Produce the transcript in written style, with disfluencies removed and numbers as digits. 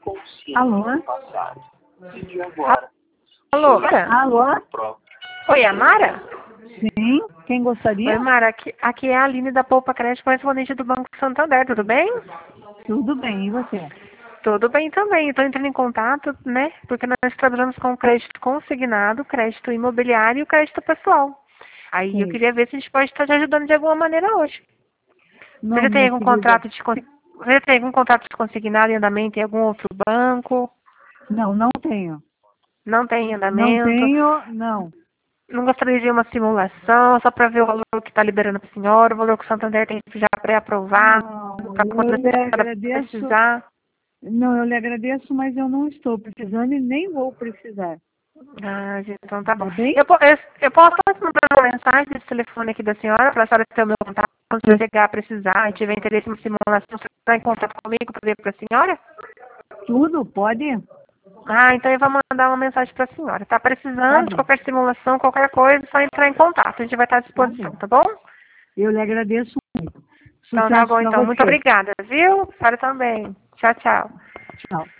Alô? Alô? Alô? Oi, a Mara? Sim, quem gostaria? Oi, Mara, aqui é a Aline da Poupa Crédito, correspondente do Banco Santander, tudo bem? Tudo bem, e você? Tudo bem também. Estou entrando em contato, né? Porque nós trabalhamos com crédito consignado, crédito imobiliário e crédito pessoal. Aí eu Sim. queria ver se a gente pode estar te ajudando de alguma maneira hoje. Você Não, já tem minha algum querida. Você já tem algum contrato de consignado em andamento em algum outro banco? Não, não tenho. Não tem em Não andamento? tenho, não. Não gostaria de uma simulação, só para ver o valor que está liberando para a senhora, o valor que o Santander tem já pré-aprovado, Não, para quando eu a lhe senhora agradeço. precisar. Não, eu lhe agradeço, mas eu não estou precisando e nem vou precisar. Ah, gente, então tá bom. Tá bem? Eu posso mandar uma mensagem desse telefone aqui da senhora, para a senhora ter o meu contato, quando você chegar a precisar e tiver interesse em uma simulação, você está em contato comigo para ver para a senhora? Tudo, pode? Ah, então eu vou mandar uma mensagem para a senhora. Tá Tá precisando de bom, qualquer simulação, qualquer coisa, é só entrar em contato. A gente vai estar à tá disposição, bem. tá bom? Eu lhe agradeço muito. Então tá Sucesso bom, para então. Muito você. obrigada, viu? Para também. Tchau, tchau. Tchau.